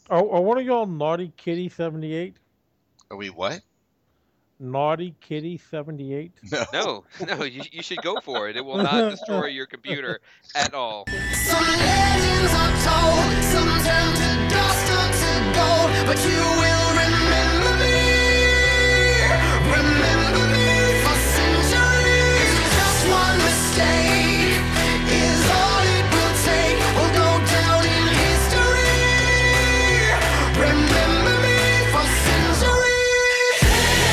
Are one of y'all Naughty Kitty 78? Are we what? Naughty Kitty 78? No. No, no, you should go for it. It will not destroy your computer at all. Some legends are told, some turn to dust or to gold, but you will remember me. Remember me for centuries. Just one mistake is all it will take. We'll go down in history. Remember me for centuries.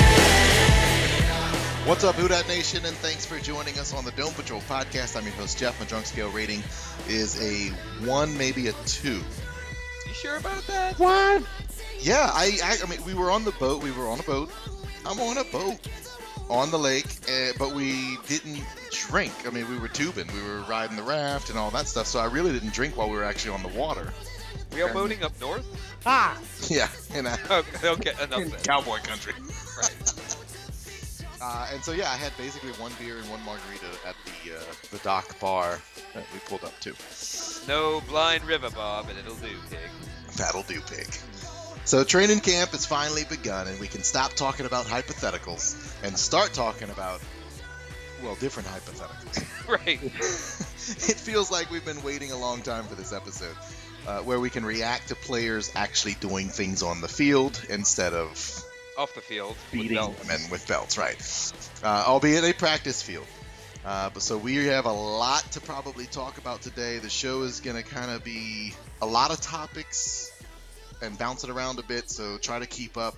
What's up, Who Dat Nation, and thanks for joining us on the Dome Patrol podcast. I'm your host, Jeff. My drunk scale rating is a 1, maybe a 2. You sure about that? What? Yeah, I mean, we were on the boat. We were on a boat. I'm on a boat on the lake, but we didn't drink. I mean, we were tubing. We were riding the raft and all that stuff, so I really didn't drink while we were actually on the water. We are boating up north? Ah! Yeah, in Okay, enough said. cowboy country. Right. And so, yeah, I had basically one beer and one margarita at the dock bar that we pulled up to. No blind river, Bob, and it'll do, pig. That'll do, pig. So training camp has finally begun, and we can stop talking about hypotheticals and start talking about, well, different hypotheticals. Right. It feels like we've been waiting a long time for this episode, where we can react to players actually doing things on the field instead of Off the field. with beating belts. women with belts, right? Albeit a practice field. But so we have a lot to probably talk about today. The show is going to kind of be a lot of topics and bounce it around a bit, so try to keep up.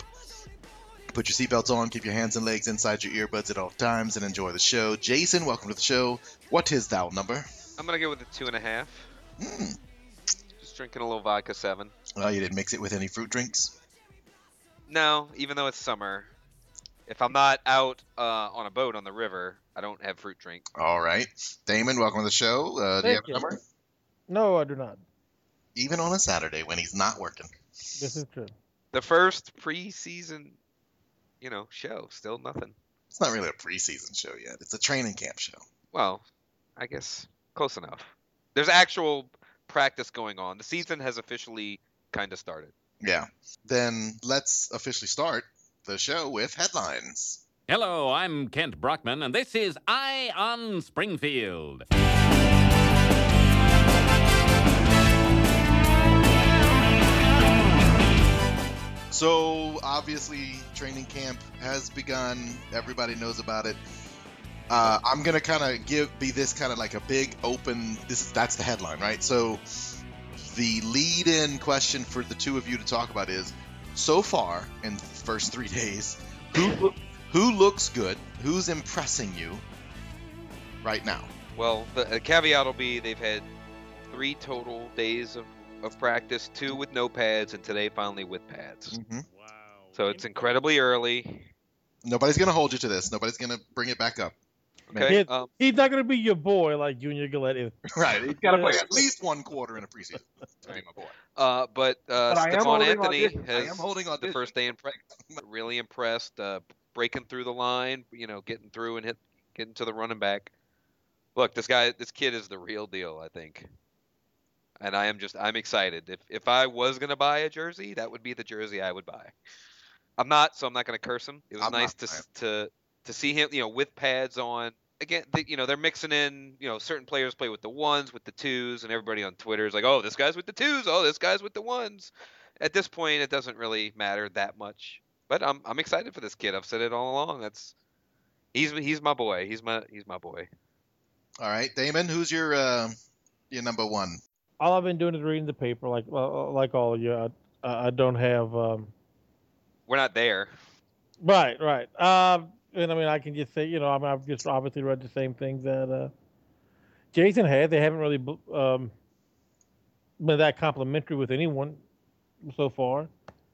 Put your seatbelts on, keep your hands and legs inside your earbuds at all times, and enjoy the show. Jason, welcome to the show. What is thou number? I'm going to go with a 2.5. Mm. Just drinking a little vodka 7. Well, you didn't mix it with any fruit drinks? No, even though it's summer, if I'm not out on a boat on the river, I don't have fruit drink. All right. Damon, welcome to the show. Do you have Thank a you. number? No, I do not. Even on a Saturday when he's not working. This is true. The first preseason, show, still nothing. It's not really a preseason show yet. It's a training camp show. Well, I guess close enough. There's actual practice going on. The season has officially kind of started. Yeah. Then let's officially start the show with headlines. Hello, I'm Kent Brockman, and this is Eye on Springfield. So obviously training camp has begun. Everybody knows about it. I'm gonna kind of be this kind of like a big open. That's the headline, right? So the lead-in question for the two of you to talk about is, so far in the first 3 days, who looks good? Who's impressing you right now? Well, the caveat will be they've had 3 total days of practice, 2 with no pads, and today finally with pads. Mm-hmm. Wow. So it's incredibly early. Nobody's gonna hold you to this. Nobody's gonna bring it back up. Okay. He's not going to be your boy like Junior Gillette is. Right. He's got to play at least 1 quarter in a preseason to be my boy. But I am Stephon holding Anthony audition. I has am holding the audition. first day in practice. Really impressed. Breaking through the line, getting through and getting to the running back. Look, this kid is the real deal, I think. And I'm excited. If I was gonna buy a jersey, that would be the jersey I would buy. I'm not, so I'm not gonna curse him. It was I'm nice not, to see him, with pads on. Again, they're mixing in, certain players play with the 1s, with the 2s, and everybody on Twitter is like, oh, this guy's with the 2s, oh, this guy's with the 1s. At this point, it doesn't really matter that much. But I'm excited for this kid. I've said it all along. He's my boy. He's my boy. All right, Damon, who's your number 1? All I've been doing is reading the paper, like all of you. I don't have. We're not there. Right. And I mean, I can just say, I've just obviously read the same things that Jason had. They haven't really been that complimentary with anyone so far.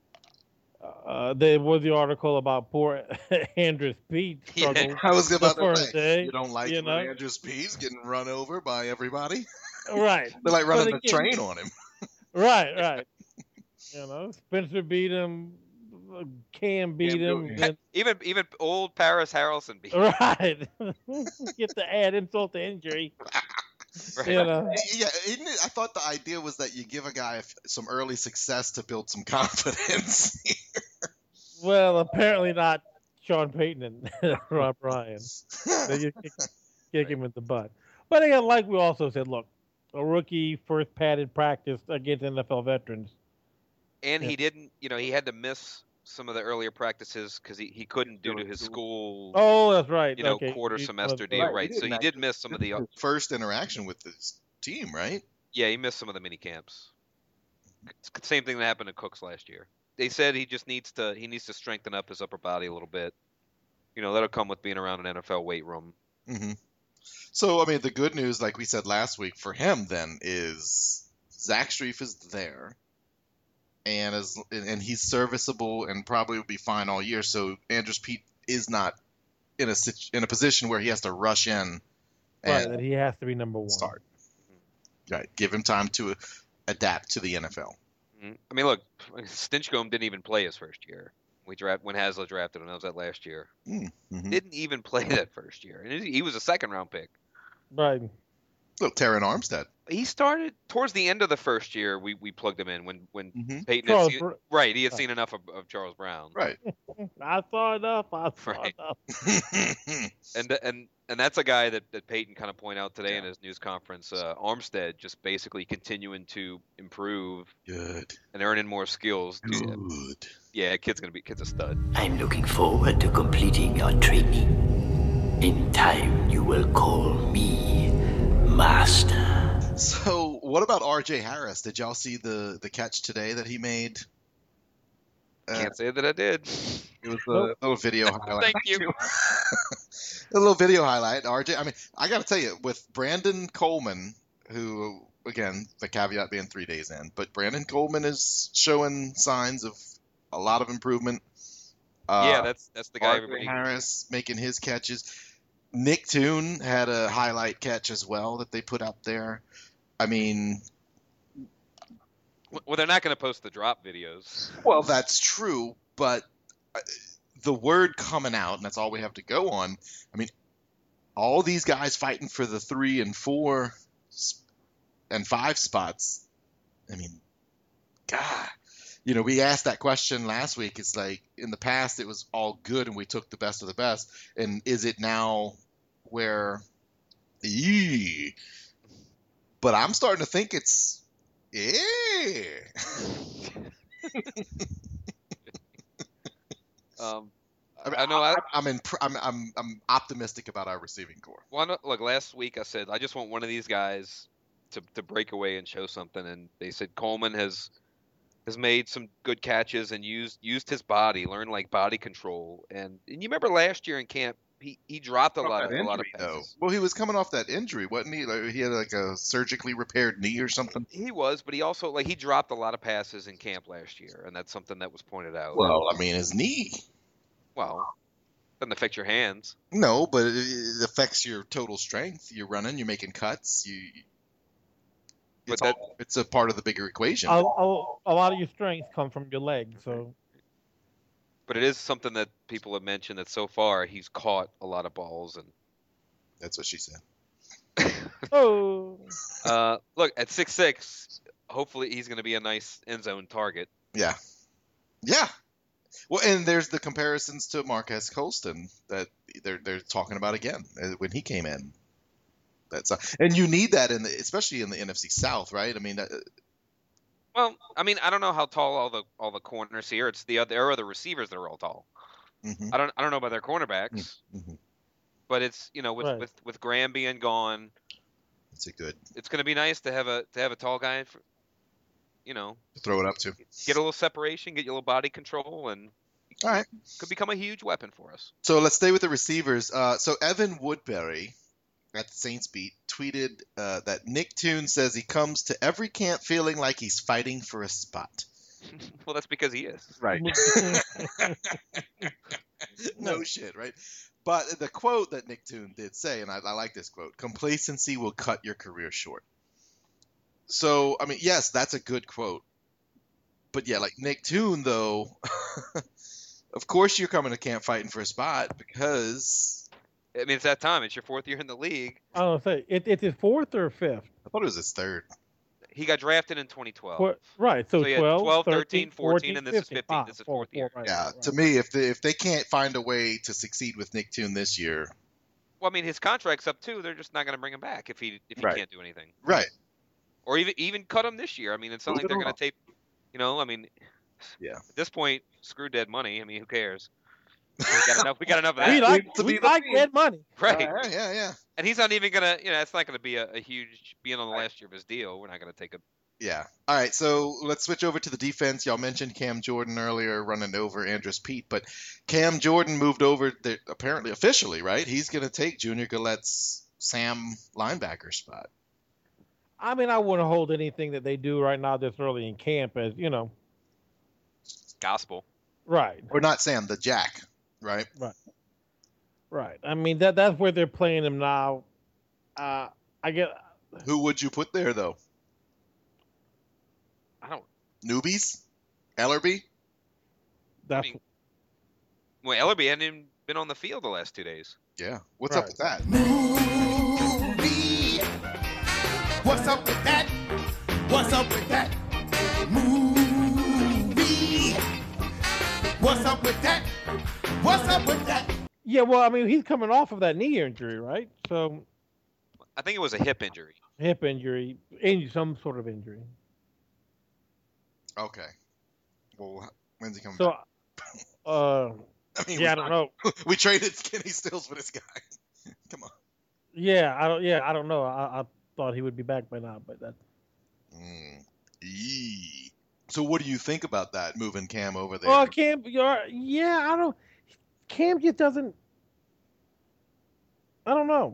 There was the article about poor Andrews Pete struggle. I was about the to first say, day, you don't like you when know? Andrew Speed's getting run over by everybody? Right. They're like running But the again- train on him. Right. Spencer beat him. Cam beat him. Newton. and- Even old Paris Harrelson beat him. right. Get to add insult to injury. Right. You know, Yeah, isn't it, I thought the idea was that you give a guy some early success to build some confidence. well, apparently not Sean Payton and Rob Ryan. They just kick him in the butt. But again, like we also said, look, a rookie first padded practice against NFL veterans. And Yeah. he didn't, he had to miss some of the earlier practices because he couldn't due to his school, Oh, that's right. Okay. quarter He's semester one deal. of- Right. So he did miss some of the, First interaction with this team, right? yeah, he missed some of the mini camps. It's the same thing that happened to Cooks last year. They said he needs to strengthen up his upper body a little bit. That'll come with being around an NFL weight room. Mm-hmm. So, I mean, the good news, like we said last week, for him then is Zach Strief is there, and he's serviceable and probably will be fine all year. So Andrus Peat is not in a position where he has to rush in Right, and that he has to be number one. start. Right, give him time to adapt to the NFL. Mhm. I mean, look, Stinchcomb didn't even play his first year. When Hasler drafted him, that was that last year. Mm-hmm. Didn't even play that first year, and he was a second round pick. Right. Look, Terran Armstead. He started towards the end of the first year. We plugged him in when Mhm. Peyton Charles had seen, Br- right. He had seen enough of Charles Brown. Right. I saw enough. I saw Right. enough. And that's a guy that Peyton kind of pointed out today in his news conference. Armstead just basically continuing to improve Good. and earning more skills. Good. Yeah, kid's a stud. I'm looking forward to completing your training. In time, you will call me Master. So, what about R.J. Harris? Did y'all see the catch today that he made? Can't say that I did. It was a little video highlight. Thank you. A little video highlight. RJ, I mean, I got to tell you, with Brandon Coleman, who, again, the caveat being 3 days in, but Brandon Coleman is showing signs of a lot of improvement. Yeah, that's the guy R.J. everybody. Harris making his catches. Nick Toon had a highlight catch as well that they put up there. I mean, Well, they're not going to post the drop videos. well, that's true, but the word coming out, and that's all we have to go on. I mean, all these guys fighting for the 3 and 4 and 5 spots. I mean, God, we asked that question last week. It's like, in the past, it was all good and we took the best of the best. And is it now where, but I'm starting to think it's, I know. I'm optimistic about our receiving core. Well, look, last week I said I just want one of these guys to break away and show something, and they said Coleman has made some good catches and used his body, learned like body control, and you remember last year in camp he dropped a lot of passes. Well, he was coming off that injury, wasn't he? Like, he had like a surgically repaired knee or something. He was, but he also he dropped a lot of passes in camp last year, and that's something that was pointed out. Well, I mean, his knee. Well, doesn't affect your hands. No, but it affects your total strength. You're running, you're making cuts. It's a part of the bigger equation. A lot of your strengths come from your legs, so. But it is something that people have mentioned that so far he's caught a lot of balls, and that's what she said. Oh. Look, at 6'6", hopefully he's going to be a nice end zone target. Yeah. Well, and there's the comparisons to Marquez Colston that they're talking about again when he came in. And you need that especially in the NFC South, right? I mean, well, I mean, I don't know how tall all the corners here. It's there are other receivers that are all tall. Mm-hmm. I don't know about their cornerbacks, but it's with Graham being gone, it's going to be nice to have a tall guy, throw it up to get a little separation, get your little body control, and all right, could become a huge weapon for us. So let's stay with the receivers. So Evan Woodbury at the Saints Beat tweeted that Nick Toon says he comes to every camp feeling like he's fighting for a spot. Well, that's because he is. Right. No shit, right? But the quote that Nick Toon did say, and I like this quote, complacency will cut your career short. So, I mean, yes, that's a good quote. But yeah, like Nick Toon, though, of course you're coming to camp fighting for a spot because I mean, it's that time. It's your 4th year in the league. I don't say it's his 4th or 5th. I thought it was his 3rd. He got drafted in 2012. Right. So he had 12, 13, 14, and this is 15. This is 4th year. Right, Yeah, right. to me, if they can't find a way to succeed with Nick Toon this year, Well, I mean, his contract's up too. They're just not going to bring him back if he Right. can't do anything. right? Or even cut him this year. I mean, it's not Move like it they're going along. to tape. I mean, Yeah. At this point, screw dead money. I mean, who cares? We got enough of We that. like dead money. Right. Yeah. And he's not even gonna. It's not gonna be a huge being on the last year of his deal. We're not gonna take a. Yeah. All right, so let's switch over to the defense. Y'all mentioned Cam Jordan earlier running over Andrus Peat, but Cam Jordan moved over apparently officially, right? He's going to take Junior Galette's Sam linebacker spot. I mean, I wouldn't hold anything that they do right now this early in camp as, Gospel. right. Or not Sam, the Jack, right? Right. I mean, that's where they're playing him now. I get Who would you put there, though? I don't. Newbies? Ellerby? that's mean, Well, Ellerby hadn't even been on the field the last 2 days. Yeah. What's up Right. with that? Movie. What's up with that? What's up with that? Movie. What's up with that? What's up with that? yeah. Well, I mean, he's coming off of that knee injury, right? So I think it was a hip injury. hip injury, some sort of injury. Okay. Well, when's he coming So, back? I mean, yeah, I don't know. We traded Kenny Stills for this guy. Come on. Yeah, I don't know. I thought he would be back by now, but that. Eee. So what do you think about that, moving Cam over there? Well, Cam, I don't. Cam just doesn't. I don't know.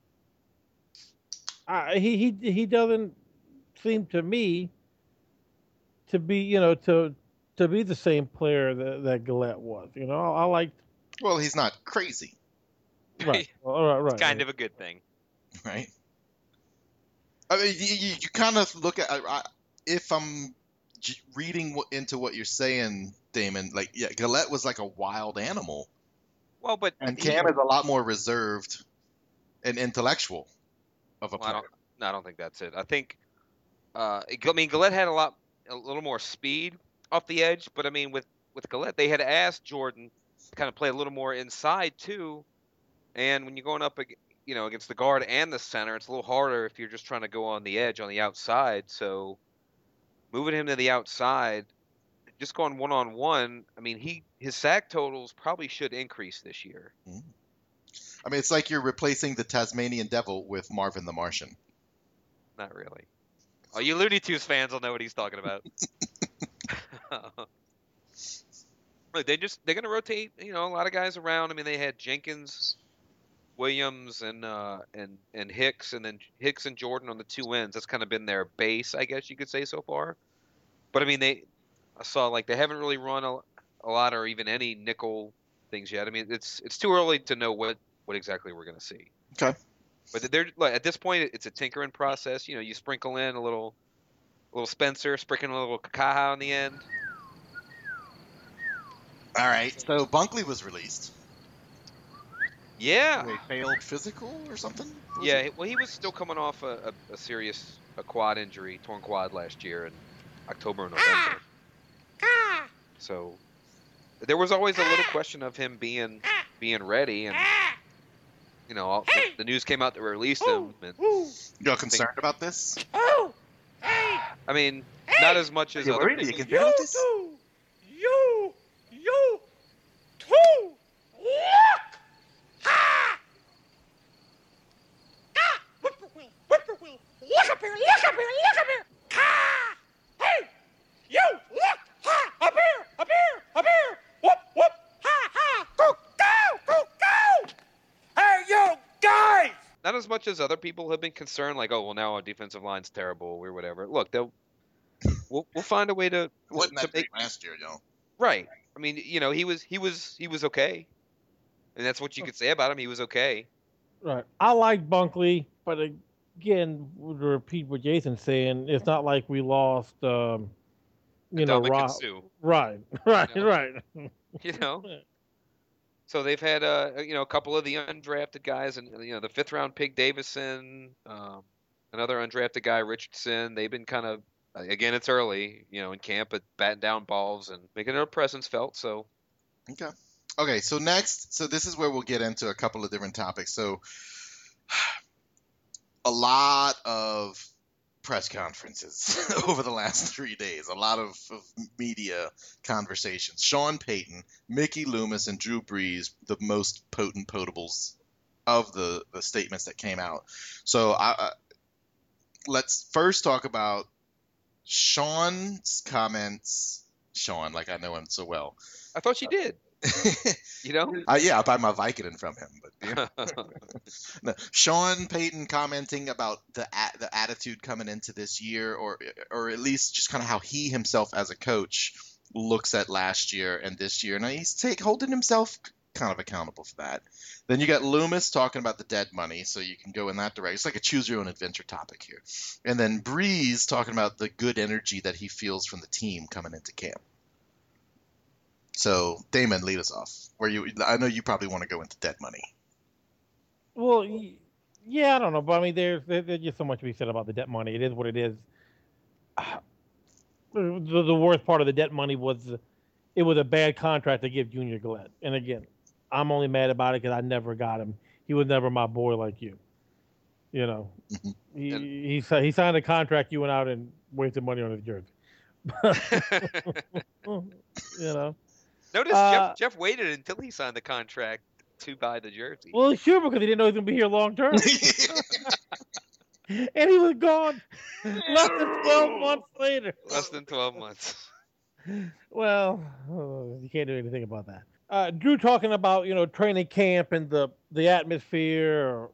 He doesn't seem to me to be to be the same player that Galette was. I liked. Well, he's not crazy, Right. Right. It's kind of a good thing. right? I mean, you kind of look at if I'm reading into what you're saying, Damon. Like, yeah, Galette was like a wild animal, Well, but and Cam is a lot more reserved and intellectual of a Well, player. I don't think that's it. I think, Galette had a little more speed off the edge, but I mean, with Galette, they had asked Jordan to kind of play a little more inside too. And when you're going up, against the guard and the center, it's a little harder if you're just trying to go on the edge on the outside. So moving him to the outside, just going 1-on-1. I mean, his sack totals probably should increase this year. I mean, it's like you're replacing the Tasmanian Devil with Marvin the Martian. Not really. Oh, you Looney Tunes fans will know what he's talking about. Look, they're gonna rotate, a lot of guys around. I mean, they had Jenkins, Williams, and Hicks, and then Hicks and Jordan on the two ends. That's kind of been their base, I guess you could say so far. But I mean, I saw like they haven't really run a lot or even any nickel things yet. I mean, it's too early to know what exactly we're gonna see. Okay. But they're like, at this point, it's a tinkering process. You sprinkle in a little Spencer, sprinkle a little Kakaha on the end. All right. So Bunkley was released. Yeah. They failed physical or something? Yeah. Well, he was still coming off a serious quad injury, torn quad last year in October and November. So there was always a little question of him being ready, and the news came out that we released him. And Y'all concerned about this? I mean, not as much as You other worried? Are you people. concerned about this? You too. Look. Ha. Ah, whippoorwill. Look up here. Ha. Hey, you look. Ha, up here. Whoop. Ha. Go. Hey, you guys. Not as much as other people have been concerned, like, oh, well, now our defensive line's terrible or whatever. Look, we'll find a way to Wasn't that make big last year, y'all? right. I mean, he was okay, and that's what you could say about him. He was okay. Right. I like Bunkley, but again, to repeat what Jason's saying, it's not like we lost, Dominic Right. Sue, Right. You know? So they've had a couple of the undrafted guys, and the 5th-round pick Davison, another undrafted guy Richardson. They've been kind of again, it's early, in camp, but batting down balls and making their presence felt. So Okay. So this is where we'll get into a couple of different topics. So a lot of press conferences over the last 3 days, a lot of media conversations. Sean Payton, Mickey Loomis, and Drew Brees, the most potent potables of the statements that came out. So let's first talk about Sean's comments. Sean, like I know him so well. I thought you did. Yeah, I buy my Vicodin from him. But no. Sean Payton commenting about the attitude coming into this year, or at least just kind of how he himself as a coach looks at last year and this year, and he's holding himself kind of accountable for that. Then you got Loomis talking about the dead money, so you can go in that direction. It's like a choose your own adventure topic here. And then Breeze talking about the good energy that he feels from the team coming into camp. So, Damon, lead us off. I know you probably want to go into dead money. Well, yeah, I don't know, but I mean, there's just so much to be said about the debt money. It is what it is. The worst part of the debt money was it was a bad contract to give Junior Galette. And again, I'm only mad about it because I never got him. He was never my boy like you. He signed a contract. You went out and wasted money on his jersey. Notice Jeff waited until he signed the contract to buy the jersey. Well, sure, because he didn't know he was going to be here long term. And he was gone less than 12 months later. Less than 12 months. Well, you can't do anything about that. Drew talking about, training camp and the atmosphere,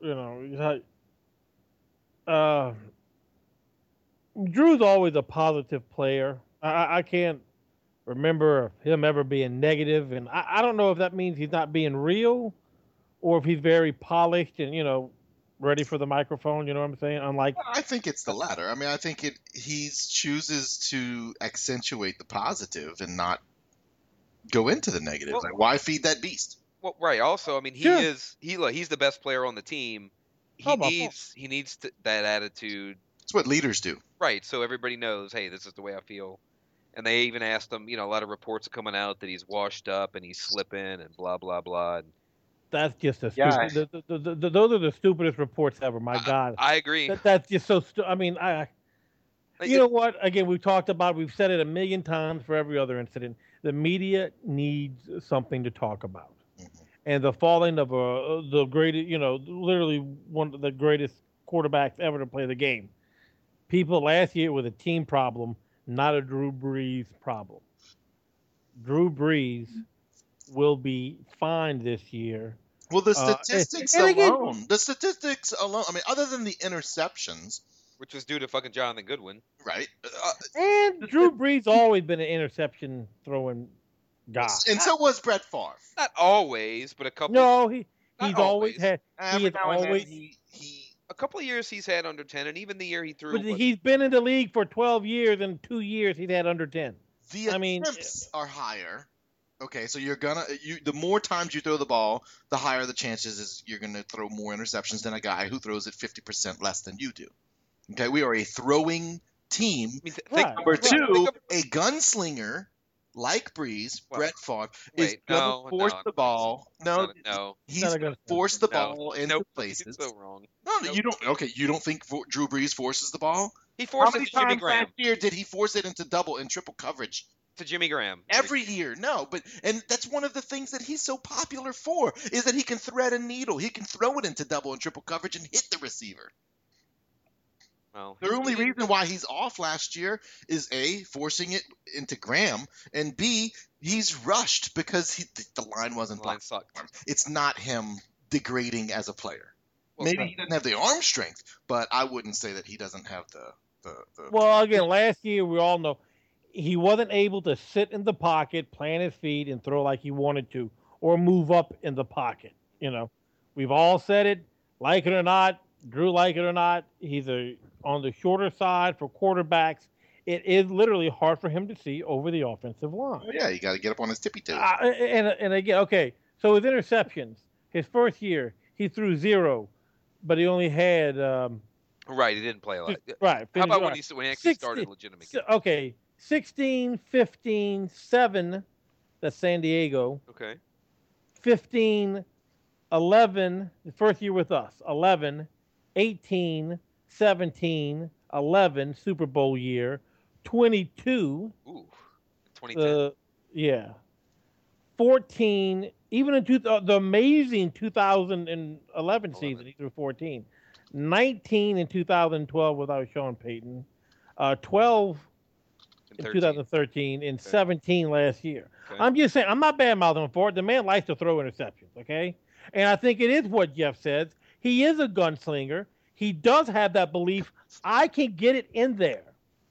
Drew's always a positive player. I can't remember him ever being negative, and I don't know if that means he's not being real or if he's very polished and, ready for the microphone, you know what I'm saying? Unlike, I think it's the latter. I mean, I think he chooses to accentuate the positive and not go into the negative. Like, why feed that beast? Well, right. Also, I mean, he's the best player on the team. He needs that attitude. It's what leaders do. Right. So everybody knows, hey, this is the way I feel. And they even asked him, a lot of reports are coming out that he's washed up and he's slipping and blah, blah, blah. That's just those are the stupidest reports ever. My God. I agree. That's just so I mean, you know what? Again, we've said it a million times for every other incident. The media needs something to talk about. Mm-hmm. And the falling of the greatest, literally one of the greatest quarterbacks ever to play the game. People last year was a team problem, not a Drew Brees problem. Drew Brees will be fine this year. Well, the statistics alone, I mean, other than the interceptions, which was due to fucking Jonathan Goodwin, right? And Drew Brees always been an interception throwing guy, and so was Brett Favre. Not always, but a couple. No, he's always had. He is always. A couple of years he's had under 10, and even the year he threw. But he's been in the league for 12 years, and 2 years he's had under 10. The attempts are higher. Okay, so the more times you throw the ball, the higher the chances is you're gonna throw more interceptions than a guy who throws it 50% less than you do. Okay, we are a throwing team. Number two, a gunslinger like Brees, Brett Favre, is gonna force the ball. No, he's gonna force the ball into places. You're so wrong. No, you don't. Okay, you don't think Drew Brees forces the ball? He forced it to Jimmy Graham. Last year did he force it into double and triple coverage? To Jimmy Graham. Every year, no. And that's one of the things that he's so popular for, is that he can thread a needle. He can throw it into double and triple coverage and hit the receiver. Well, the only reason why he's off last year is A, forcing it into Graham, and B, he's rushed because the line wasn't blocked. It's not him degrading as a player. Well, maybe he doesn't have the arm strength, but I wouldn't say that he doesn't have the Well, again, last year we all know he wasn't able to sit in the pocket, plant his feet, and throw like he wanted to, or move up in the pocket. We've all said it, like it or not, Drew like it or not, he's on the shorter side for quarterbacks. It is literally hard for him to see over the offensive line. Oh, yeah, you got to get up on his tippy toes. And again, okay, So his interceptions, his first year, he threw 0, but he only had Right, he didn't play a lot. right. How about right. when he actually started legitimate games? Okay, 16, 15, 7. That's San Diego. Okay. 15, 11. The first year with us. 11, 18, 17, 11. Super Bowl year. 22. Ooh, 2010. Yeah. 14. Even in the amazing 2011 season, he threw 14. 19 in 2012 without Sean Payton. 12 in 2013 and 17 last year. Okay. I'm just saying, I'm not bad mouthing him for it. The man likes to throw interceptions, okay? And I think it is what Jeff says. He is a gunslinger. He does have that belief. I can get it in there.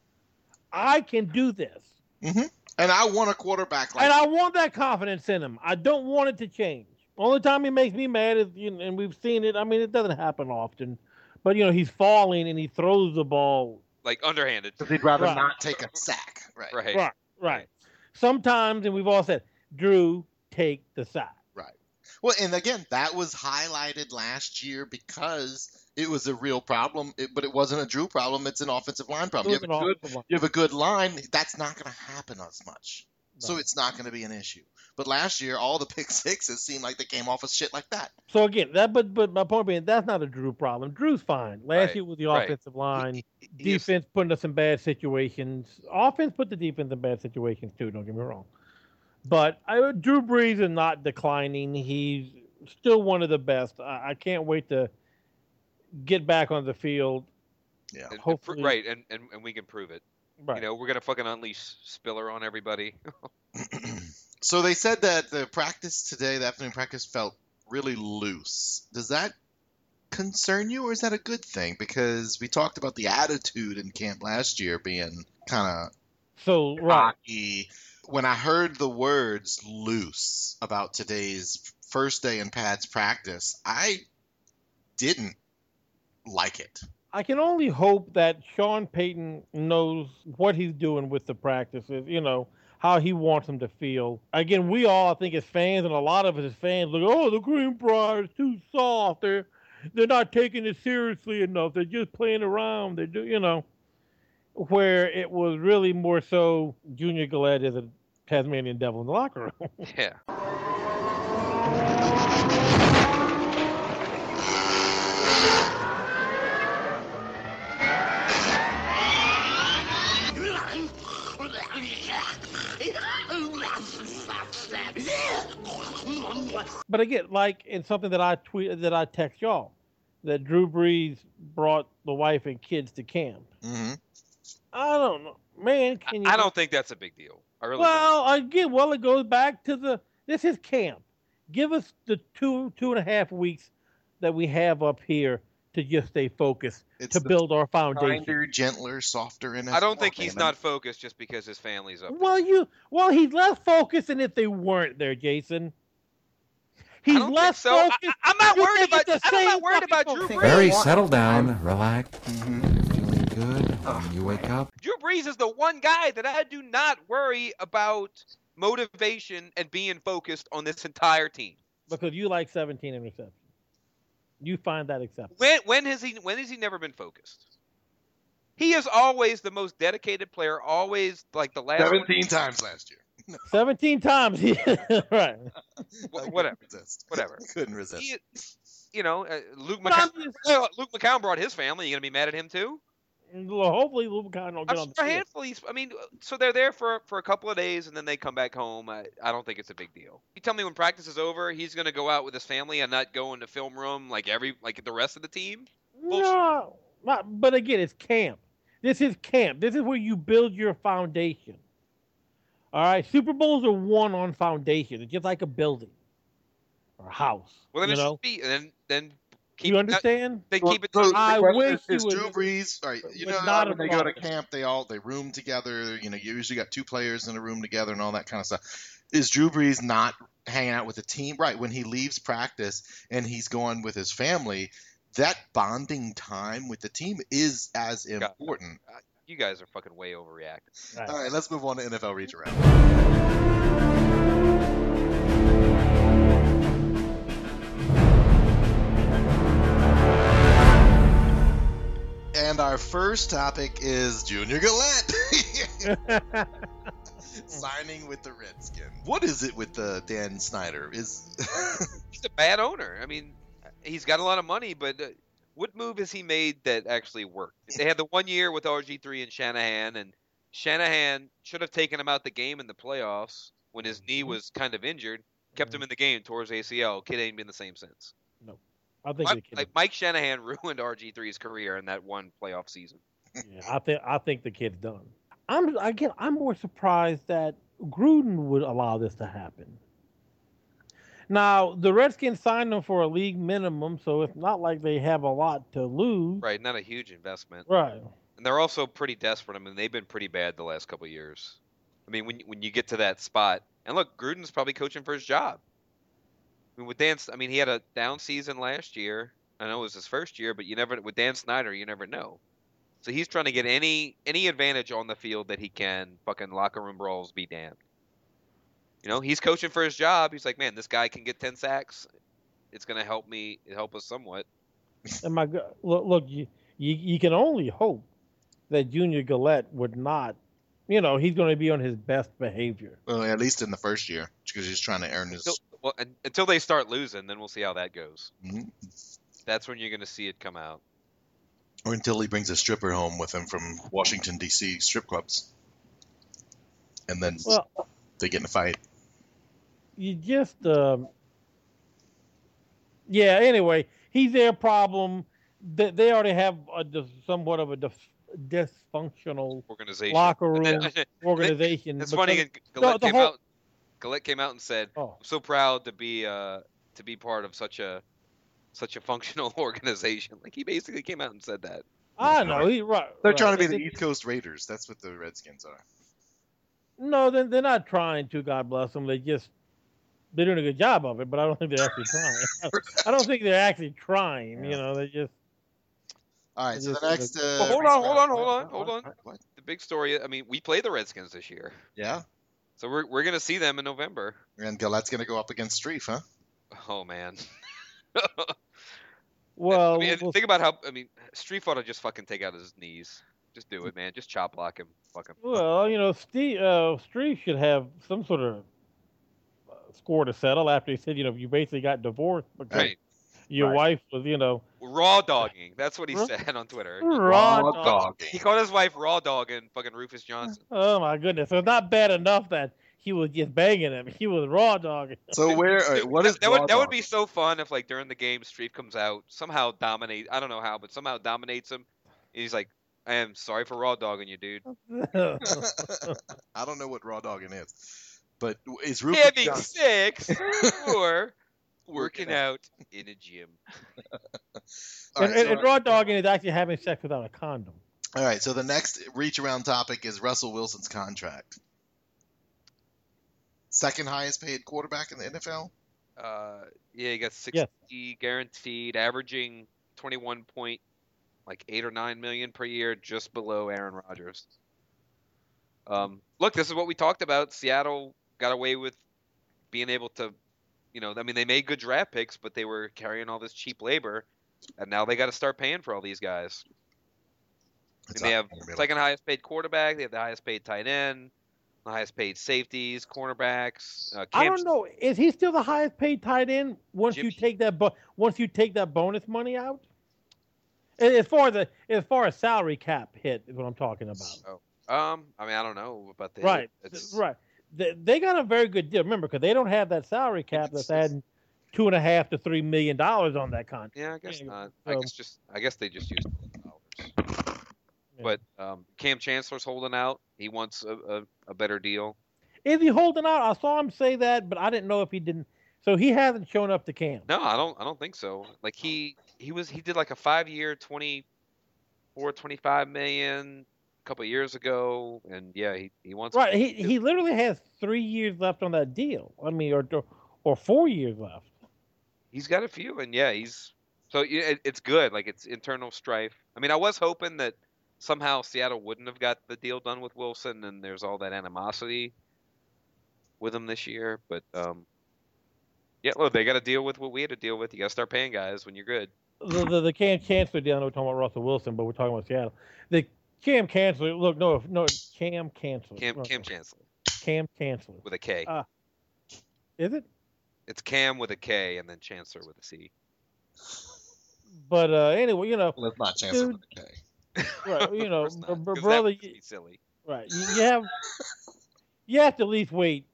I can do this. Mm-hmm. And I want a quarterback like and I want that confidence in him. I don't want it to change. Only time he makes me mad is, and we've seen it. I mean, it doesn't happen often, but he's falling and he throws the ball like underhanded. because he'd rather not take a sack. Right. Sometimes, and we've all said, Drew, take the sack. Right. Well, and again, that was highlighted last year because it was a real problem, but it wasn't a Drew problem. It's an offensive line problem. You have a good line. That's not going to happen as much. Right. So it's not going to be an issue. But last year, all the pick sixes seemed like they came off of shit like that. So again, but my point being, that's not a Drew problem. Drew's fine. Last year with the offensive line, defense putting us in bad situations. Offense put the defense in bad situations too. Don't get me wrong. But Drew Brees is not declining. He's still one of the best. I can't wait to get back on the field. Yeah, hopefully. Right, and we can prove it. Right. We're gonna fucking unleash Spiller on everybody. So they said that the practice today, the afternoon practice, felt really loose. Does that concern you, or is that a good thing? Because we talked about the attitude in camp last year being kind of cocky. When I heard the words loose about today's first day in Pat's practice, I didn't like it. I can only hope that Sean Payton knows what he's doing with the practices, how he wants them to feel. Again, we all, I think, as fans, and a lot of us as fans, look, the Greenbrier is too soft. They're not taking it seriously enough. They're just playing around. They do, where it was really more so Junior Galette as a Tasmanian devil in the locker room. Yeah. But again, like in something that I text y'all, that Drew Brees brought the wife and kids to camp. Mm-hmm. I don't know, man. I don't think that's a big deal. I really don't. It goes back to this is camp. Give us the 2.5 weeks that we have up here to just stay focused, to build our foundation. Kinder, gentler, softer. I don't think he's not focused just because his family's up there. He's less focused than if they weren't there, Jason. He's less focused. I'm not worried about Drew Brees. Barry, settle down, relax. You're feeling good when you wake up. Drew Brees is the one guy that I do not worry about motivation and being focused on this entire team. Because you like 17 interceptions. You find that acceptable. When has he never been focused? He is always the most dedicated player, always like the last 17 times last year. 17 times. Right. Whatever. I couldn't resist. Luke McCown brought his family. You going to be mad at him too? Hopefully Luke McCown will get on the field. A handful. So they're there for a couple of days and then they come back home. I don't think it's a big deal. You tell me when practice is over, he's going to go out with his family and not go in the film room like the rest of the team? No, but again, it's camp. This is camp. This is where you build your foundation. All right, Super Bowls are won on foundation. It's just like a building or a house. Well, then it should be, and then keep. You understand? They keep it. I wish is Drew Brees. Right, when they go to camp, they room together. You usually got 2 players in a room together and all that kind of stuff. Is Drew Brees not hanging out with the team? Right, when he leaves practice and he's going with his family, that bonding time with the team is as important. You guys are fucking way overreacting. Right. All right, let's move on to NFL Reach Around. And our first topic is Junior Galette signing with the Redskins. What is it with Dan Snyder? He's a bad owner. I mean, he's got a lot of money, but what move has he made that actually worked? They had the 1 year with RG3 and Shanahan should have taken him out the game in the playoffs when his knee was kind of injured, kept him in the game towards ACL. Kid ain't been the same since. No, I think Mike Shanahan ruined RG3's career in that one playoff season. Yeah, I think the kid's done. I'm more surprised that Gruden would allow this to happen. Now, the Redskins signed him for a league minimum, so it's not like they have a lot to lose. Right, not a huge investment. Right. And they're also pretty desperate. I mean, they've been pretty bad the last couple of years. I mean, when you get to that spot, and look, Gruden's probably coaching for his job. I mean, he had a down season last year. I know it was his first year, but with Dan Snyder, you never know. So he's trying to get any advantage on the field that he can. Fucking locker room brawls be damned. You know, he's coaching for his job. He's like, man, this guy can get 10 sacks. It's gonna help us somewhat. And look, you can only hope that Junior Galette would not. You know, he's going to be on his best behavior. Well, at least in the first year, because he's trying to earn his. Until they start losing, then we'll see how that goes. Mm-hmm. That's when you're going to see it come out. Or until he brings a stripper home with him from Washington, D.C. strip clubs. And then they get in a fight. You just, anyway, he's their problem. They already have somewhat of a dysfunctional locker room organization. It's funny. Galette came out and said, "I'm so proud to be part of such a functional organization." Like he basically came out and said that. I know he's right. They're trying to be the East Coast Raiders. That's what the Redskins are. No, they're not trying to. God bless them. They're doing a good job of it, but I don't think they're actually trying. I don't think they're actually trying. Yeah. You know, they just. All right, so the next. Hold on. What? The big story. I mean, we play the Redskins this year. Yeah. So we're gonna see them in November. And Galette's gonna go up against Streif, huh? Oh man. Well, think about how. I mean, Streif ought to just fucking take out his knees. Just do it, man. Just chop block him. Fuck him. Well, you know, Streif should have some sort of score to settle after he said, you know, you basically got divorced because your wife was, you know, raw dogging. That's what he said on Twitter. Raw dogging. He called his wife raw dogging fucking Rufus Johnson. Oh my goodness! So it's not bad enough that he was just banging him. He was raw dogging. So what is that would be so fun if like during the game Streif comes out somehow dominate. I don't know how, but somehow dominates him. And he's like, I am sorry for raw dogging you, dude. I don't know what raw dogging is, but is Rufus having Johnson... sex or working out in a gym. And raw dogging is actually having sex without a condom. All right, so the next reach around topic is Russell Wilson's contract. Second highest paid quarterback in the NFL? He got 60 guaranteed, averaging 21.8 or 9 million per year, just below Aaron Rodgers. Look, this is what we talked about. Seattle got away with being able to, you know, I mean, they made good draft picks, but they were carrying all this cheap labor, and now they got to start paying for all these guys. They have second highest paid quarterback. They have the highest paid tight end, the highest paid safeties, cornerbacks. I don't know. Is he still the highest paid tight end once you take that bonus money out? As far as salary cap hit is what I'm talking about. I mean, I don't know about the right. They got a very good deal. Remember, because they don't have that salary cap that's adding $2.5 to $3 million on that contract. Yeah, I guess not. I guess they just used $1,000. But Cam Chancellor's holding out. He wants a better deal. Is he holding out? I saw him say that, but I didn't know if he didn't. So he hasn't shown up to camp. No, I don't think so. Like he did like a 5-year, 25 million a couple of years ago, and yeah, he wants. Right, he literally has 3 years left on that deal. I mean, or 4 years left. He's got a few, and yeah, it's good. Like it's internal strife. I mean, I was hoping that somehow Seattle wouldn't have got the deal done with Wilson, and there's all that animosity with him this year. But yeah, look, they got to deal with what we had to deal with. You got to start paying guys when you're good. the Cam Chancellor deal. I know we're talking about Russell Wilson, but we're talking about Seattle. The Cam Chancellor. Look, no, Cam Chancellor. Cam Chancellor Cam Chancellor. with a K. Is it? It's Cam with a K and then Chancellor with a C. But anyway, Well, it's not Chancellor dude, with a K. right? Of course not, 'cause that Brother, would just be silly. right? You have to at least wait,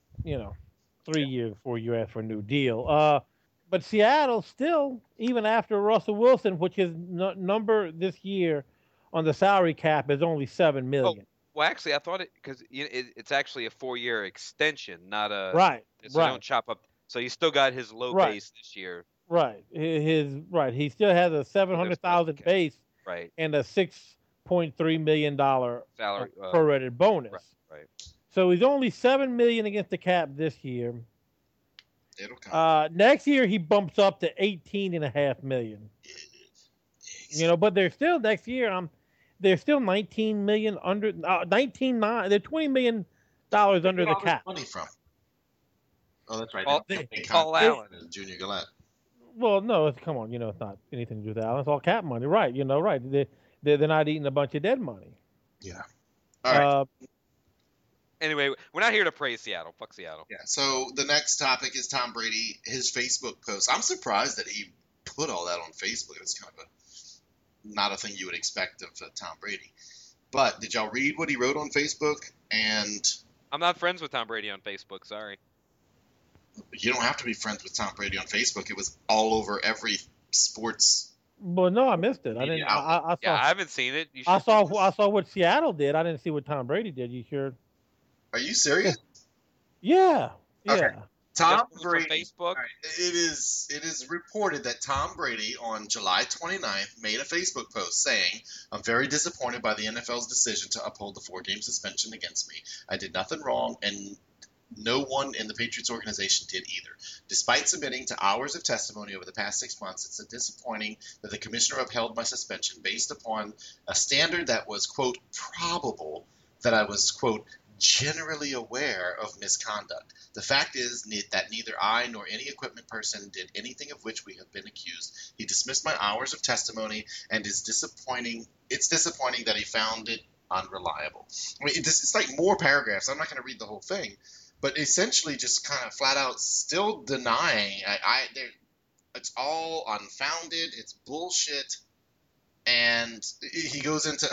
3 years before you ask for a new deal. But Seattle still, even after Russell Wilson, which his number this year on the salary cap is only $7 million. Well, actually, I thought because it's actually a 4-year extension, not a Right. So right. don't chop up. So he still got his low Right. base this year. Right. He still has a $700,000 okay. base Right. and a $6.3 million Salary. prorated bonus. Right. So he's only $7 million against the cap this year. It'll come. Next year he bumps up to $18.5 million. But they're still next year. They're still $19 million under 19.9. They're $20 million under the cap. Money from? Oh, that's right. Paul Allen and Junior Gillette. Well, no, come on. It's not anything to do with Allen. It's all cap money, right? Right. They're not eating a bunch of dead money. Yeah. All right. Anyway, we're not here to praise Seattle. Fuck Seattle. Yeah. So the next topic is Tom Brady. His Facebook post. I'm surprised that he put all that on Facebook. It's kind of not a thing you would expect of Tom Brady. But did y'all read what he wrote on Facebook? And I'm not friends with Tom Brady on Facebook. Sorry. You don't have to be friends with Tom Brady on Facebook. It was all over every sports. Well, no, I missed it. I didn't. I haven't seen it. I saw what Seattle did. I didn't see what Tom Brady did. You sure? Are you serious? Yeah. Okay. Tom Brady. Facebook. Right. It is reported that Tom Brady on July 29th made a Facebook post saying, "I'm very disappointed by the NFL's decision to uphold the 4-game suspension against me. I did nothing wrong, and no one in the Patriots organization did either. Despite submitting to hours of testimony over the past 6 months, it's disappointing that the commissioner upheld my suspension based upon a standard that was, quote, probable, that I was, quote, generally aware of misconduct. The fact is that neither I nor any equipment person did anything of which we have been accused. He dismissed my hours of testimony, and it's disappointing that he found it unreliable." I mean, it's like more paragraphs. I'm not going to read the whole thing, but essentially just kind of flat out still denying. It's all unfounded. It's bullshit. And he goes into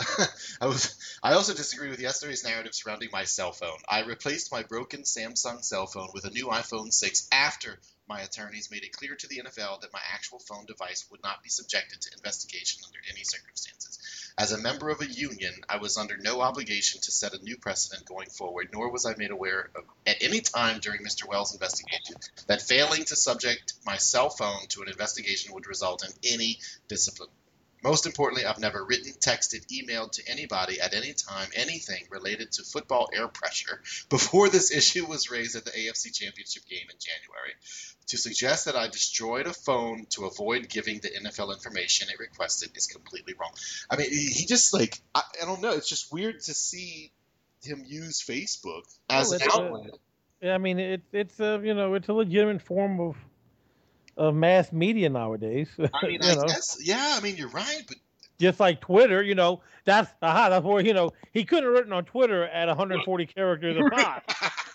I also disagree with yesterday's narrative surrounding my cell phone. I replaced my broken Samsung cell phone with a new iPhone 6 after my attorneys made it clear to the NFL that my actual phone device would not be subjected to investigation under any circumstances. As a member of a union, I was under no obligation to set a new precedent going forward, nor was I made aware of, at any time during Mr. Wells' investigation, that failing to subject my cell phone to an investigation would result in any discipline. Most importantly, I've never written, texted, emailed to anybody at any time anything related to football air pressure before this issue was raised at the AFC Championship game in January. To suggest that I destroyed a phone to avoid giving the NFL information it requested is completely wrong. I mean, he just I don't know. It's just weird to see him use Facebook as an outlet. I mean, it's a legitimate form of mass media nowadays. I mean, I guess, yeah. I mean, you're right, but just like Twitter, that's where he couldn't have written on Twitter at 140 characters a pop.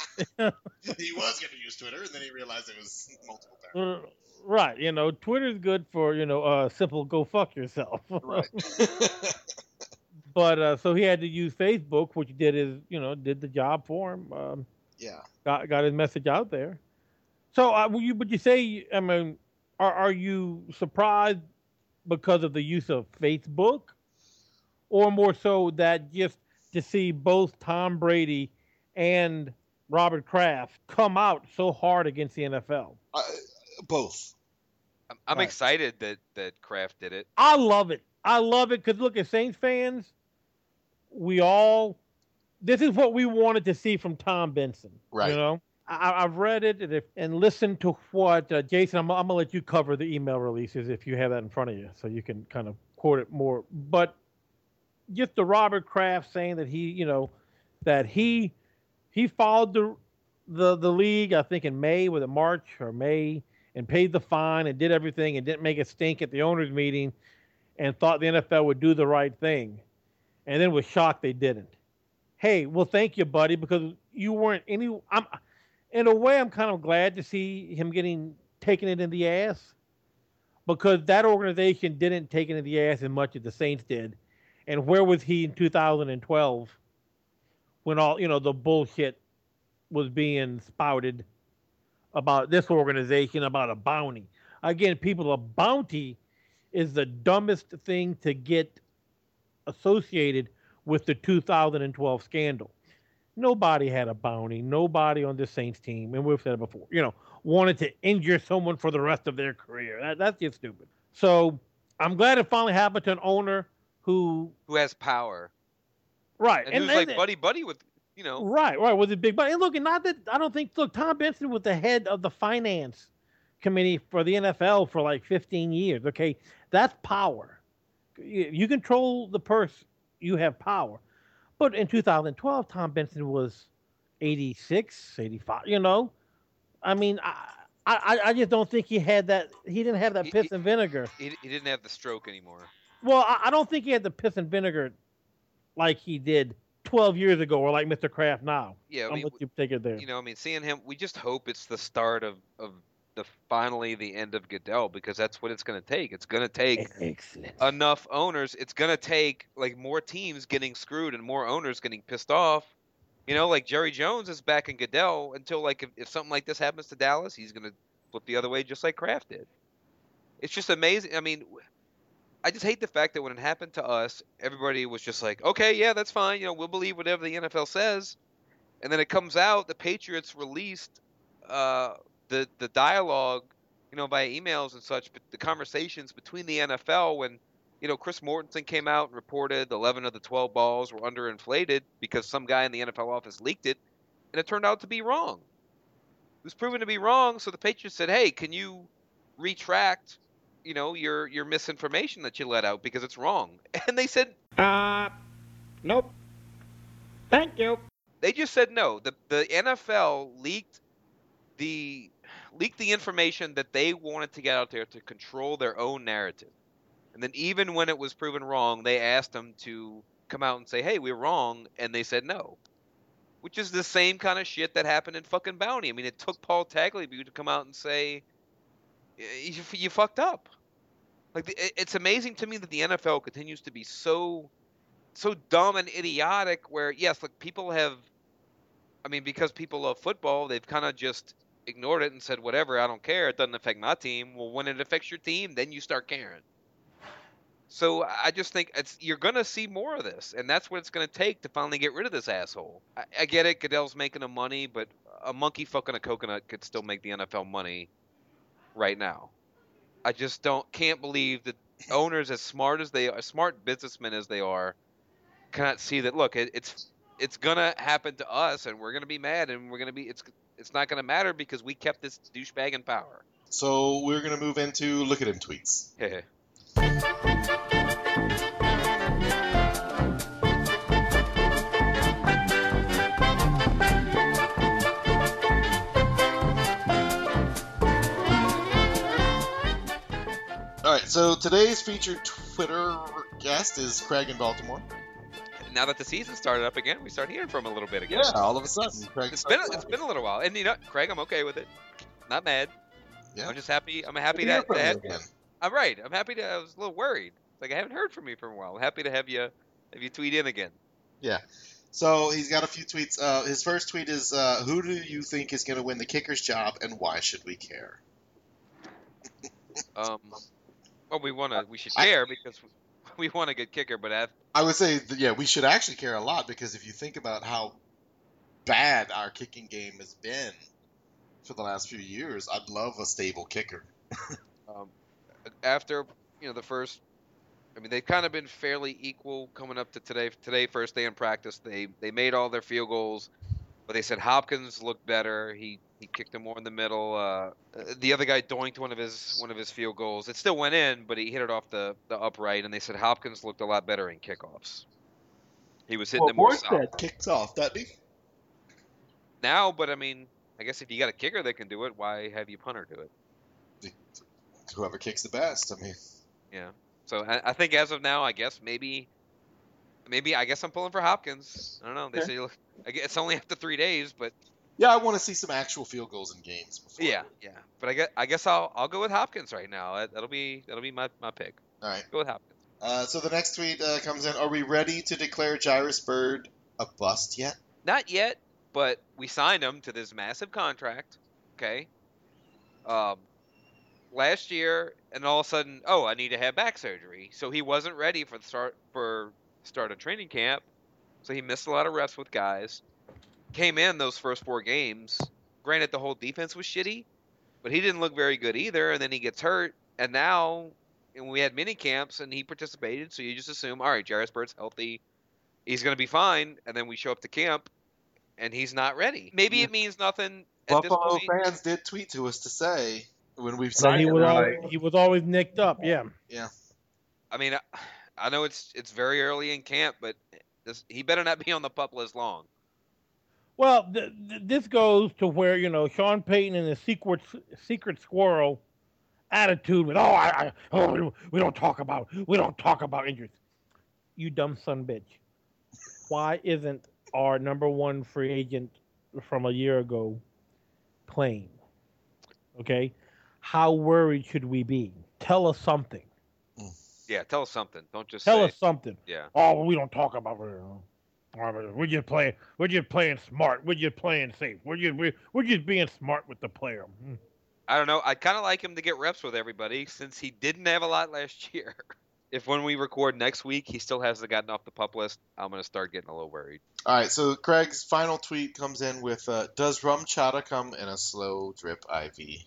He was going to use Twitter, and then he realized it was multiple paragraphs. Right. Twitter's good for simple go fuck yourself. Right. But so he had to use Facebook, which did the job for him. Yeah. Got his message out there. So would you say, I mean, are you surprised because of the use of Facebook, or more so that just to see both Tom Brady and Robert Kraft come out so hard against the NFL? Both. I'm excited that Kraft did it. I love it. Because look, as Saints fans, this is what we wanted to see from Tom Benson. Right. I've read it and listened to what Jason. I'm gonna let you cover the email releases if you have that in front of you, so you can kind of quote it more. But just the Robert Kraft saying that he followed the league, I think in May, was it March or May, and paid the fine and did everything and didn't make a stink at the owners meeting and thought the NFL would do the right thing, and then was shocked they didn't. Hey, well, thank you, buddy, because you weren't any. In a way, I'm kind of glad to see him getting taken it in the ass, because that organization didn't take it in the ass as much as the Saints did. And where was he in 2012 when all the bullshit was being spouted about this organization about a bounty? Again, people, a bounty is the dumbest thing to get associated with the 2012 scandal. Nobody had a bounty. Nobody on the Saints team, and we've said it before, wanted to injure someone for the rest of their career. That's just stupid. So I'm glad it finally happened to an owner who has power. Right. And who's like buddy with, Right, was it big? But and look, not that I don't think. Look, Tom Benson was the head of the finance committee for the NFL for like 15 years. Okay, that's power. You control the purse, you have power. But in 2012, Tom Benson was 86, 85. I mean, I just don't think he had that. He didn't have that piss and vinegar. He didn't have the stroke anymore. Well, I don't think he had the piss and vinegar like he did 12 years ago, or like Mr. Kraft now. Yeah, I'll let you take it there. Seeing him, we just hope it's the start of finally the end of Goodell, because that's what it's going to take. It's going to take enough owners. It's going to take like more teams getting screwed and more owners getting pissed off. Like Jerry Jones is back in Goodell until like if something like this happens to Dallas, he's going to flip the other way just like Kraft did. It's just amazing. I mean, I just hate the fact that when it happened to us, everybody was just like, okay, yeah, that's fine. We'll believe whatever the NFL says. And then it comes out, the Patriots released the dialogue, via emails and such, but the conversations between the NFL when, Chris Mortensen came out and reported 11 of the 12 balls were underinflated because some guy in the NFL office leaked it, and it turned out to be wrong. It was proven to be wrong, so the Patriots said, hey, can you retract, your misinformation that you let out because it's wrong? And they said, nope. Thank you. They just said no. The NFL leaked the information that they wanted to get out there to control their own narrative. And then even when it was proven wrong, they asked them to come out and say, hey, we're wrong, and they said no. Which is the same kind of shit that happened in fucking Bounty. I mean, it took Paul Tagliabue to come out and say, you fucked up. Like, it's amazing to me that the NFL continues to be so dumb and idiotic where, yes, look, people have, because people love football, they've kind of just ignored it and said, whatever, I don't care, it doesn't affect my team. Well, when it affects your team, then you start caring. So I just think you're going to see more of this, and that's what it's going to take to finally get rid of this asshole. I get it, Goodell's making the money, but a monkey fucking a coconut could still make the NFL money right now. I just can't believe that owners, as smart businessmen as they are, cannot see that, look, it's going to happen to us, and we're going to be mad, and we're going to be it's not going to matter because we kept this douchebag in power. So we're going to move into look at him tweets. All right, so today's featured Twitter guest is Craig in Baltimore. Now that the season started up again, we start hearing from him a little bit again. Yeah, all of a sudden, Craig. It's been a little while, and Craig, I'm okay with it. Not mad. Yeah. I'm just happy. I'm happy to have you. I'm right. I'm happy to. I was a little worried. Like, I haven't heard from you for a while. I'm happy to have you tweet in again. Yeah. So he's got a few tweets. His first tweet is, who do you think is going to win the kicker's job, and why should we care? Well, we should care because we want a good kicker, but I would say, we should actually care a lot, because if you think about how bad our kicking game has been for the last few years, I'd love a stable kicker. After, the first, they've kind of been fairly equal coming up to today, first day in practice. They made all their field goals, but they said Hopkins looked better. He kicked them more in the middle. The other guy doinked one of his field goals. It still went in, but he hit it off the upright. And they said Hopkins looked a lot better in kickoffs. He was hitting them more solid. Kicks off, doesn't he? Now, but I guess if you got a kicker that can do it, why have you punter do it? Whoever kicks the best. I mean, Yeah. So I think as of now, I guess maybe I guess I'm pulling for Hopkins. I don't know. They Okay. say look, it's only after 3 days, but yeah, I want to see some actual field goals in games before. yeah. But I guess I'll go with Hopkins right now. That'll be my pick. All right. Go with Hopkins. So the next tweet comes in. Are we ready to declare Jairus Byrd a bust yet? Not yet, but we signed him to this massive contract. Okay. Last year, and all of a sudden, I need to have back surgery. So he wasn't ready for the start of training camp. So he missed a lot of reps with guys. Came in those first 4 games. Granted, the whole defense was shitty, but he didn't look very good either. And then he gets hurt, and now we had mini camps, and he participated. So you just assume, all right, Jairus Bird's healthy, he's going to be fine. And then we show up to camp, and he's not ready. Maybe it means nothing at this Buffalo point. fans did tweet to us to say when we've That signed he him, was they're always, like, he was always nicked up. Yeah. yeah. I mean, I know it's very early in camp, but he better not be on the PUP list long. Well, this goes to where Sean Payton and his secret squirrel attitude with we don't talk about injuries. You dumb son bitch. Why isn't our number 1 free agent from a year ago playing? Okay, how worried should we be? Tell us something. Yeah, tell us something. Don't just Tell say, us something. Yeah. Oh, well, we don't talk about it. We're just playing. We're just playing smart. We're just playing safe. We're just being smart with the player. I don't know. I kind of like him to get reps with everybody since he didn't have a lot last year. If when we record next week he still hasn't gotten off the PUP list, I'm gonna start getting a little worried. All right, so Craig's final tweet comes in with, does rum chata come in a slow drip IV?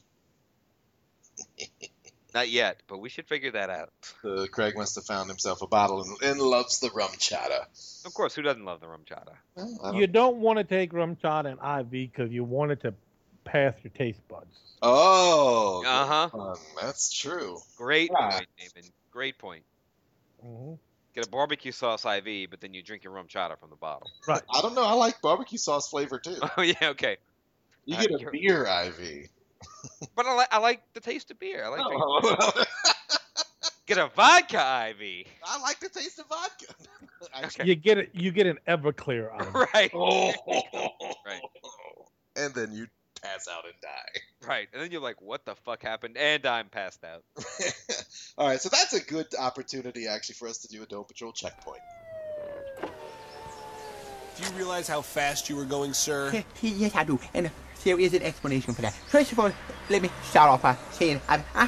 Not yet, but we should figure that out. Craig must have found himself a bottle and loves the rum chata. Of course, who doesn't love the rum chata? Well, You don't want to take rum chata and IV because you want it to pass your taste buds. Oh, Uh-huh. That's true. Great Yeah. point, David. Great point. Mm-hmm. Get a barbecue sauce IV, but then you drink your rum chata from the bottle. Right. I don't know. I like barbecue sauce flavor too. Oh yeah, okay. You get a beer IV. But I like the taste of beer. I like drinking. Oh. Get a vodka IV. I like the taste of vodka. Okay. You get an Everclear out of it. Right. Oh. Right. And then you pass out and die. Right. And then you're like, what the fuck happened? And I'm passed out. All right, so that's a good opportunity actually for us to do a Dome Patrol checkpoint. Do you realize how fast you were going, sir? Yes, I do. And there is an explanation for that. First of all, let me start off by saying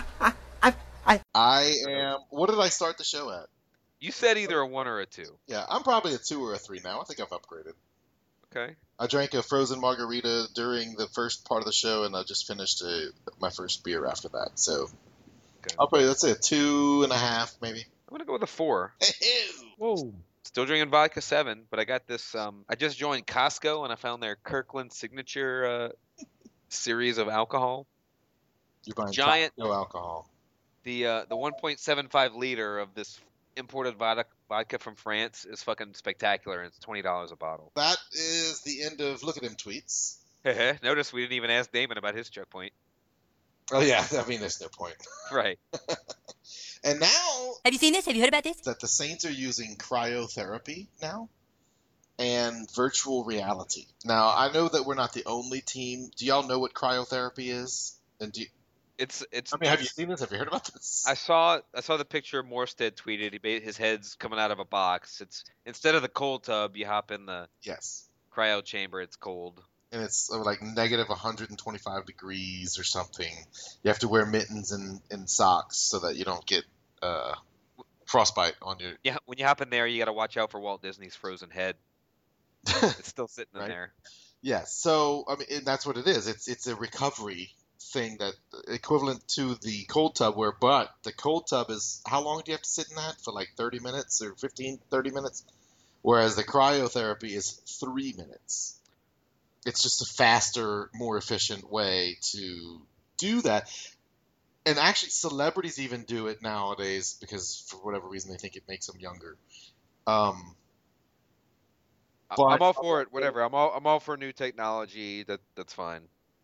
I am. What did I start the show at? You said either a 1 or a 2. Yeah, I'm probably a 2 or a 3 now. I think I've upgraded. Okay. I drank a frozen margarita during the first part of the show, and I just finished my first beer after that. So Okay. I'll probably, let's say, a 2.5, maybe. I'm gonna go with a 4. Whoa. Still drinking vodka 7, but I got this. I just joined Costco and I found their Kirkland Signature series of alcohol. You're buying Giant. no alcohol. The 1.75 liter of this imported vodka from France is fucking spectacular, and it's $20 a bottle. That is the end of Look at Him tweets. Notice we didn't even ask Damon about his checkpoint. Oh, yeah. I mean, there's no point. Right. And now Have you seen this? Have you heard about this? that the Saints are using cryotherapy now and virtual reality. Now, I know that we're not the only team. Do y'all know what cryotherapy is? And It's. I mean, have you seen this? Have you heard about this? I saw the picture Morstead tweeted. His head's coming out of a box. It's instead of the cold tub, you hop in the Yes. cryo chamber. It's cold. And it's like negative 125 degrees or something. You have to wear mittens and socks so that you don't get frostbite on your... Yeah, when you hop in there, you got to watch out for Walt Disney's frozen head. It's still sitting in Right. there. Yes. So, I mean, and that's what it is. It's a recovery thing that equivalent to the cold tub but the cold tub is, how long do you have to sit in that? For like 30 minutes or 30 minutes? Whereas the cryotherapy is 3 minutes. It's just a faster, more efficient way to do that. And actually, celebrities even do it nowadays because for whatever reason they think it makes them younger. I'm all for it. Whatever. I'm all for new technology. That's fine.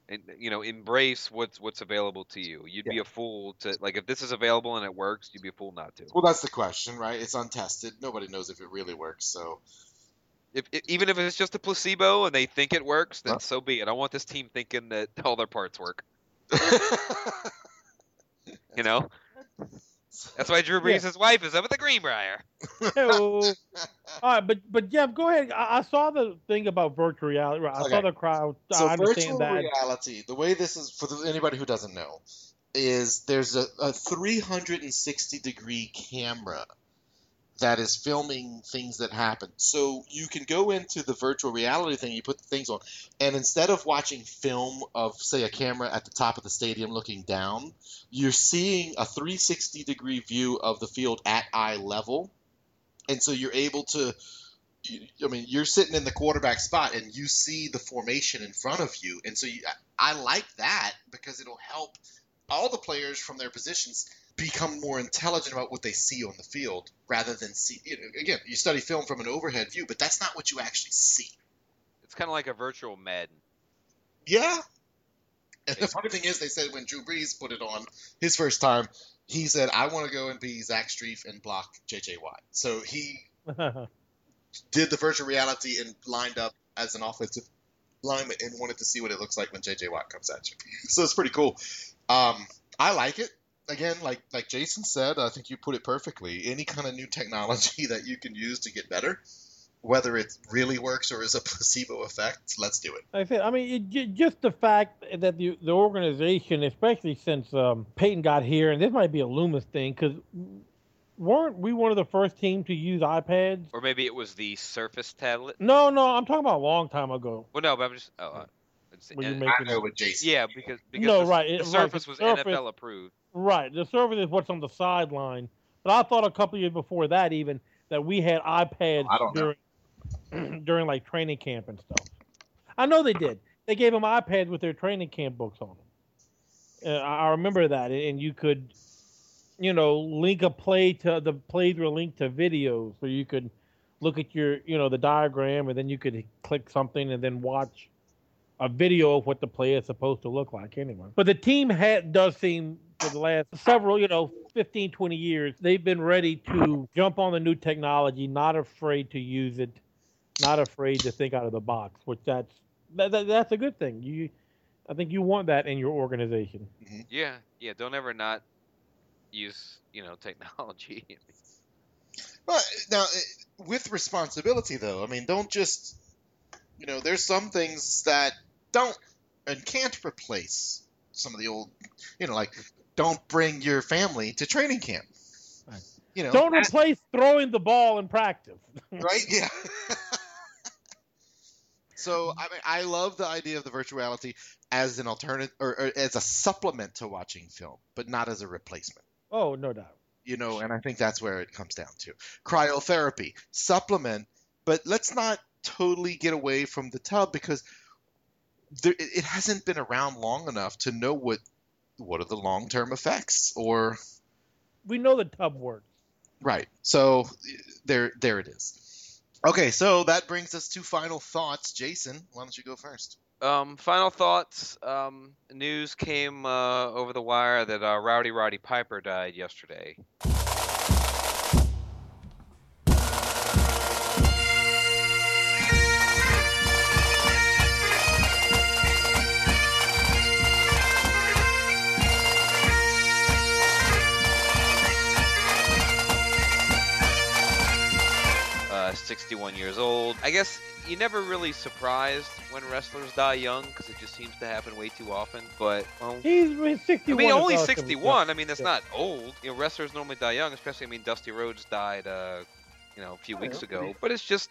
and embrace what's available to you. You'd be a fool to if this is available and it works, you'd be a fool not to. Well, that's the question, right? It's untested. Nobody knows if it really works. So Even if it's just a placebo and they think it works, then so be it. I want this team thinking that all their parts work. That's why Drew Brees' wife is up at the Greenbrier. All right, but Jeff, go ahead. I saw the thing about virtual reality. I saw the crowd. So I understand virtual that. reality, the way this is for anybody who doesn't know, is there's a 360-degree camera that is filming things that happen. So you can go into the virtual reality thing, you put the things on, and instead of watching film of, say, a camera at the top of the stadium looking down, you're seeing a 360-degree view of the field at eye level. And so you're able to, you're sitting in the quarterback spot and you see the formation in front of you. And so I like that because it'll help all the players from their positions become more intelligent about what they see on the field rather than see. Again, you study film from an overhead view, but that's not what you actually see. It's kind of like a virtual Madden. Yeah. And the funny thing is, they said when Drew Brees put it on his first time, he said, I want to go and be Zach Strief and block J.J. Watt. So he did the virtual reality and lined up as an offensive lineman and wanted to see what it looks like when J.J. Watt comes at you. So it's pretty cool. I like it. Again, like Jason said, I think you put it perfectly. Any kind of new technology that you can use to get better, whether it really works or is a placebo effect, let's do it. Just the fact that the organization, especially since Peyton got here, and this might be a Loomis thing, because weren't we one of the first teams to use iPads? Or maybe it was the Surface tablet? No, I'm talking about a long time ago. Well, no, but I'm just... I know with Jason. Yeah, because the Surface was NFL approved. Right, the Surface is what's on the sideline. But I thought a couple of years before that even that we had iPads during like training camp and stuff. I know they did. They gave them iPads with their training camp books on them. I remember that, and you could, link a play to the plays were linked to videos, so you could look at your, the diagram, and then you could click something and then watch a video of what the play is supposed to look like anyway. But the team does seem, for the last several, 15, 20 years, they've been ready to jump on the new technology, not afraid to use it, not afraid to think out of the box, which that's a good thing. I think you want that in your organization. Mm-hmm. Yeah. Don't ever not use, technology. Well, now, with responsibility, though, don't just, there's some things that don't and can't replace some of the old, like don't bring your family to training camp. Right. Don't replace throwing the ball in practice. Right? Yeah. So, I love the idea of the virtual reality as an alternative or as a supplement to watching film, but not as a replacement. Oh, no doubt. And I think that's where it comes down to. Cryotherapy, supplement, but let's not totally get away from the tub because it hasn't been around long enough to know what are the long-term effects or... We know the tub works. Right. So there it is. Okay, so that brings us to final thoughts. Jason, why don't you go first? Final thoughts. News came over the wire that Rowdy Roddy Piper died yesterday. 61 years old. I guess you're never really surprised when wrestlers die young because it just seems to happen way too often. But he's 61. Only 61. That's not old. Wrestlers normally die young, especially. Dusty Rhodes died, a few weeks ago. But it's just,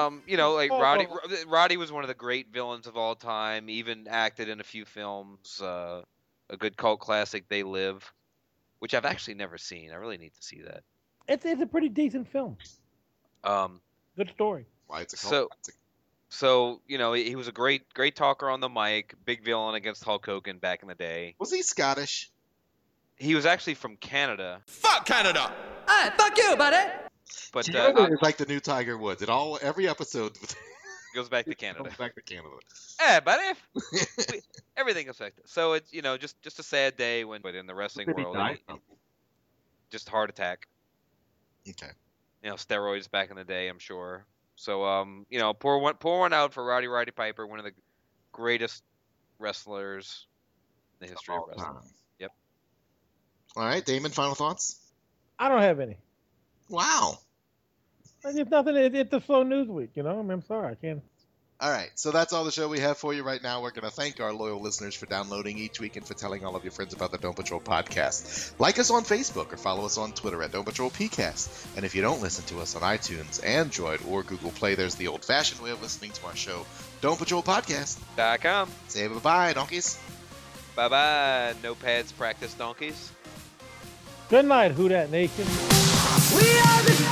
Roddy was one of the great villains of all time. Even acted in a few films. A good cult classic, They Live, which I've actually never seen. I really need to see that. It's a pretty decent film. Good story. Why it's a cult classic. So, he was a great talker on the mic, big villain against Hulk Hogan back in the day. Was he Scottish? He was actually from Canada. Fuck Canada! Fuck you, buddy! But Canada is like the new Tiger Woods. Every episode Goes back to Canada. Goes back to Canada. Yeah, but everything affected. So it's just a sad day when, but in the wrestling Did he world, die? just heart attack. Okay. Steroids back in the day, I'm sure. So pour one out for Roddy Piper, one of the greatest wrestlers in the history of wrestling. Yep. All right, Damon, final thoughts? I don't have any. Wow. It's nothing. It's a slow news week, I'm sorry, I can't. All right, so that's all the show we have for you right now. We're going to thank our loyal listeners for downloading each week and for telling all of your friends about the Don't Patrol podcast. Like us on Facebook or follow us on Twitter at Don't Patrol PCast. And if you don't listen to us on iTunes, Android, or Google Play, there's the old-fashioned way of listening to our show, Don't Patrol Podcast.com. Say bye-bye, donkeys. Bye-bye, no pads practice donkeys. Good night, Who Dat Nation. We are the